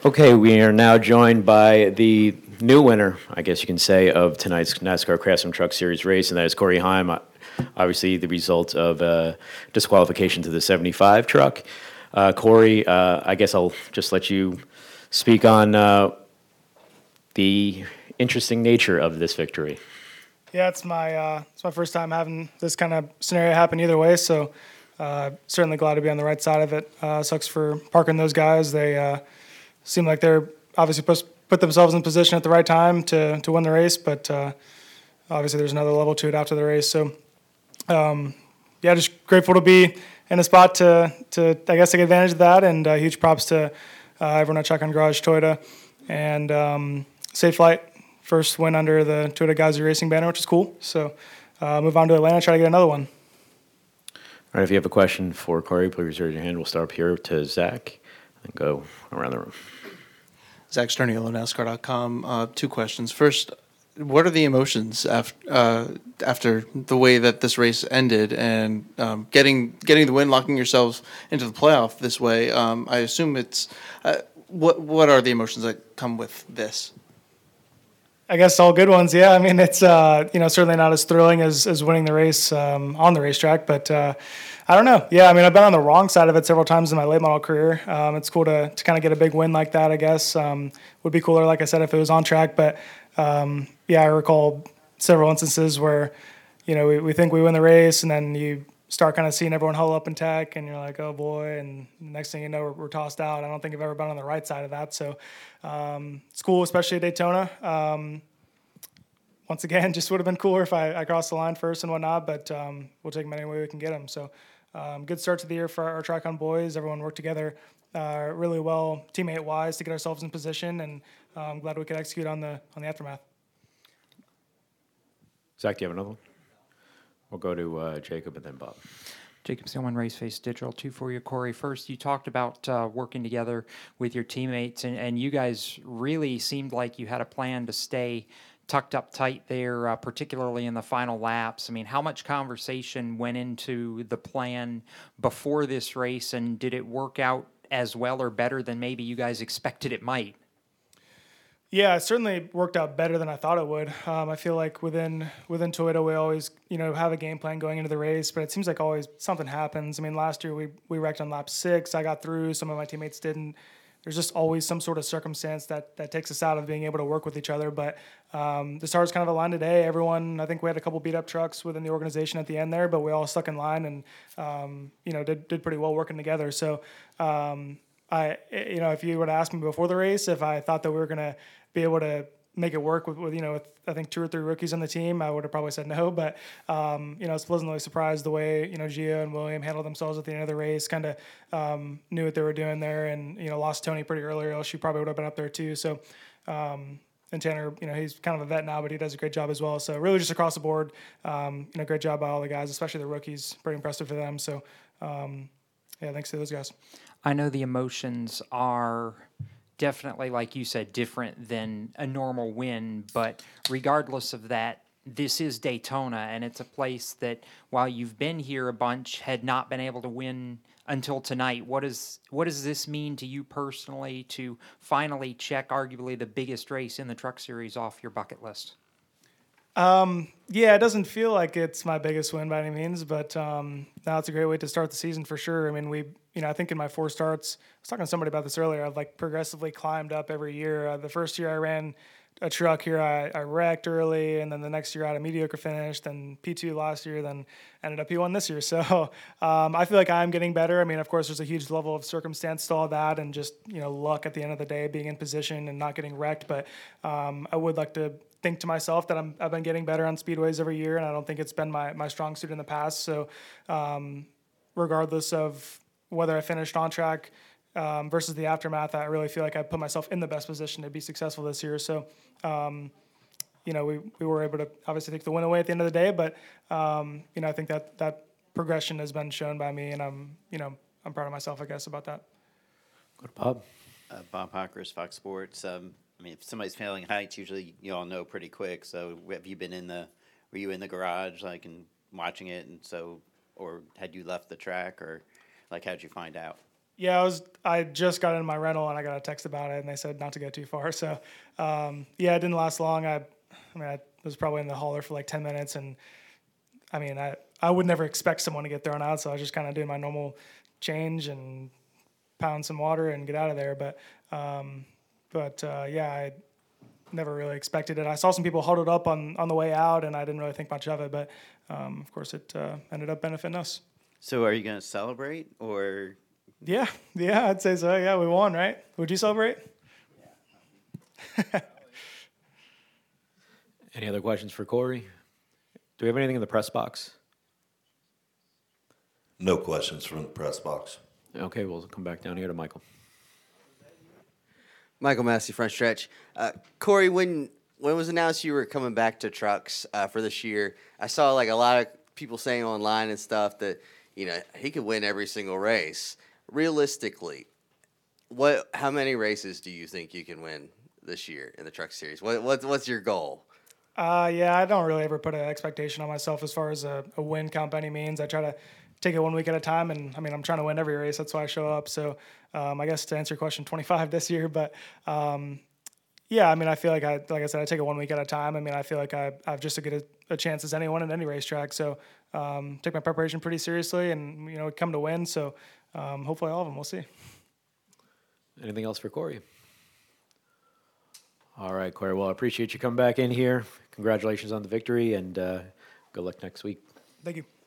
Okay, we are now joined by the new winner, I guess you can say, of tonight's NASCAR Craftsman Truck Series race, and that is Corey Heim. Obviously, the result of disqualification to the 75 truck. Corey, I guess I'll just let you speak on the interesting nature of this victory. Yeah, it's my first time having this kind of scenario happen either way, so certainly glad to be on the right side of it. Sucks for parking those guys. They seem like they're obviously supposed to put themselves in position at the right time to win the race, but obviously there's another level to it after the race. So yeah, just grateful to be in a spot to I guess take advantage of that, and huge props to everyone at Shotgun Garage Toyota and Safe Flight. First win under the Toyota Gazoo Racing banner, which is cool. So move on to Atlanta, try to get another one. All right, if you have a question for Corey, please raise your hand. We'll start up here to Zach and go around the room. Zach Sterniolo, NASCAR.com. Two questions. First, what are the emotions after the way that this race ended and getting the win, locking yourselves into the playoff this way? I assume it's what are the emotions that come with this? I guess all good ones, yeah. I mean, it's certainly not as thrilling as winning the race on the racetrack, but I don't know. Yeah, I mean, I've been on the wrong side of it several times in my late model career. It's cool to kind of get a big win like that, I guess. Would be cooler, like I said, if it was on track, but yeah, I recall several instances where, we think we win the race, and then you start kind of seeing everyone huddle up in tech, and you're like, oh boy, and next thing you know, we're tossed out. I don't think I've ever been on the right side of that, so it's cool, especially at Daytona. Once again, just would have been cooler if I crossed the line first and whatnot, but we'll take them any way we can get them. So good start to the year for our Tricon boys. Everyone worked together really well teammate-wise to get ourselves in position, and I'm glad we could execute on the aftermath. Zach, do you have another one? We'll go to Jacob and then Bob. Jacob Seelman, Raceface Digital, 2 for you. Corey, first, you talked about working together with your teammates, and you guys really seemed like you had a plan to stay tucked up tight there, particularly in the final laps. I mean, how much conversation went into the plan before this race, and did it work out as well or better than maybe you guys expected it might? Yeah, it certainly worked out better than I thought it would. I feel like within Toyota, we always have a game plan going into the race, but it seems like always something happens. I mean, last year we wrecked on lap 6. I got through. Some of my teammates didn't. There's just always some sort of circumstance that takes us out of being able to work with each other. But the stars kind of aligned today. Everyone, I think we had a couple beat up trucks within the organization at the end there, but we all stuck in line and did pretty well working together. So if you were to ask me before the race if I thought that we were going to be able to make it work with I think 2 or 3 rookies on the team, I would have probably said no. But I was pleasantly surprised the way Gio and William handled themselves at the end of the race. Kind of knew what they were doing there, and lost Tony pretty early, or else she probably would have been up there too. So and Tanner, he's kind of a vet now, but he does a great job as well. So really just across the board, great job by all the guys, especially the rookies. Pretty impressive for them. So thanks to those guys. I know the emotions are definitely, like you said, different than a normal win, but regardless of that, this is Daytona, and it's a place that, while you've been here a bunch, had not been able to win until tonight. What does this mean to you personally to finally check arguably the biggest race in the Truck Series off your bucket list? Yeah, it doesn't feel like it's my biggest win by any means, but now it's a great way to start the season for sure. I mean, I think in my 4 starts, I was talking to somebody about this earlier, I've progressively climbed up every year. The first year I ran a truck here, I wrecked early, and then the next year I had a mediocre finish, then P2 last year, then ended up P1 this year. So I feel like I'm getting better. I mean, of course, there's a huge level of circumstance to all that, and just luck at the end of the day, being in position and not getting wrecked. But I would like to think to myself that I've been getting better on speedways every year, and I don't think it's been my strong suit in the past. So regardless of whether I finished on track versus the aftermath, I really feel like I put myself in the best position to be successful this year. So we were able to obviously take the win away at the end of the day, but I think that progression has been shown by me, and I'm proud of myself, I guess, about that. Go to Bob. Bob Hockers, Fox Sports. If somebody's failing heights, usually you all know pretty quick. So have you been were you in the garage, and watching it, and so, or had you left the track, or how'd you find out? Yeah, I just got in my rental and I got a text about it and they said not to go too far. So, yeah, it didn't last long. I was probably in the hauler for like 10 minutes and I mean, I would never expect someone to get thrown out. So I was just kind of doing my normal change and pound some water and get out of there. Yeah, I never really expected it. I saw some people huddled up on the way out and I didn't really think much of it, but, of course it, ended up benefiting us. So are you going to celebrate or? Yeah, I'd say so. Yeah, we won, right? Would you celebrate? Any other questions for Corey? Do we have anything in the press box? No questions from the press box. Okay, we'll come back down here to Michael. Michael Massey, front stretch. Corey, when was announced you were coming back to trucks for this year, I saw like a lot of people saying online and stuff that, you know, he could win every single race. Realistically, how many races do you think you can win this year in the truck series? What's your goal? Yeah, I don't really ever put an expectation on myself as far as a win count by any means. I try to take it 1 week at a time, and I mean, I'm trying to win every race. That's why I show up. So, I guess to answer your question, 25 this year. But yeah, I mean, I feel like like I said, I take it 1 week at a time. I mean, I feel like I have just as good a chance as anyone in any racetrack. So, take my preparation pretty seriously, and you know, come to win. So, hopefully, all of them. We'll see. Anything else for Corey? All right, Corey. Well, I appreciate you coming back in here. Congratulations on the victory, and good luck next week. Thank you.